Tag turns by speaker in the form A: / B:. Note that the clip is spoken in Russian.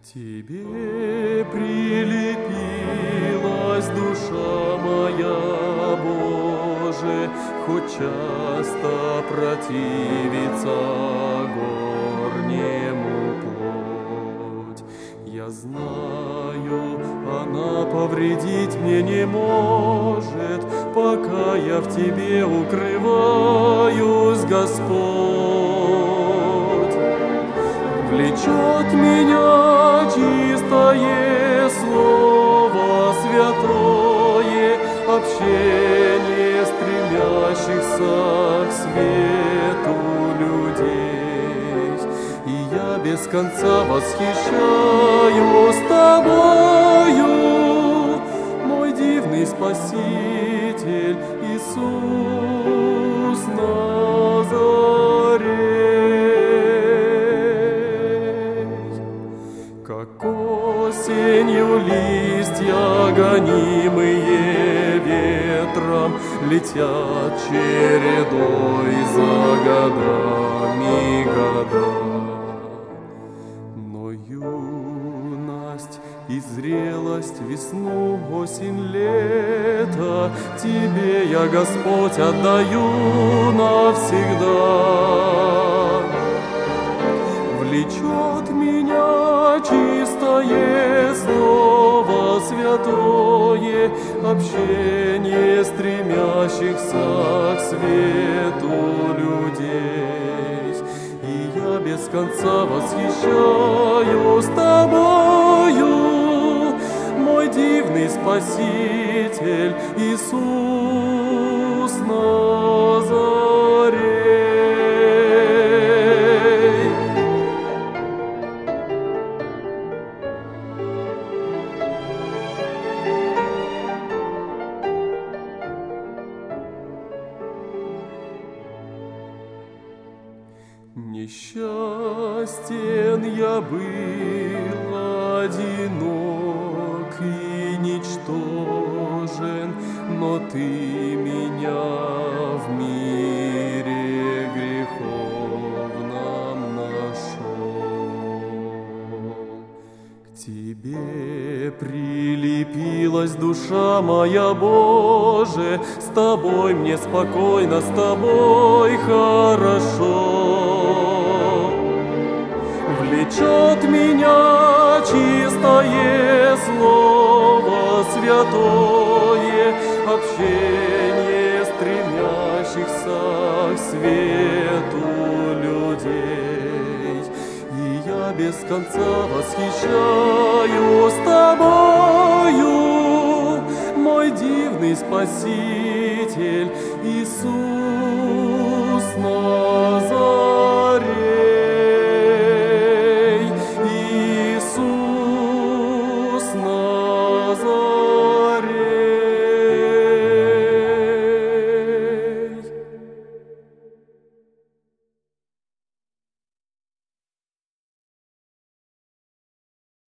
A: Тебе прилепилась душа моя, Боже, хоть часто противится горнему плоть. Я знаю, она повредить мне не может, пока я в Тебе укрываюсь, Господь. Влечет меня чистое слово, святое общение стремящихся к свету людей. И я без конца восхищаюсь Тобою, мой дивный Спаситель Иисус Назарей. Как осенью листья, гонимые ветром, летят чередой за годами года. Но юность и зрелость, весну, осень, лето Тебе я, Господь, отдаю навсегда. Влечет меня чистое слово, святое общение стремящихся к свету людей. И я без конца восхищаюсь Тобою, мой дивный Спаситель Иисус Назарей. Несчастен я был, одинок и ничтожен, но Ты меня в мире греховном нашел. К Тебе прилепилась душа моя, Боже, с Тобой мне спокойно, с Тобой хорошо. Влечет меня чистое слово, святое общение стремящихся к свету людей. И я без конца восхищаюсь Тобою, мой дивный Спаситель Иисус Назарей.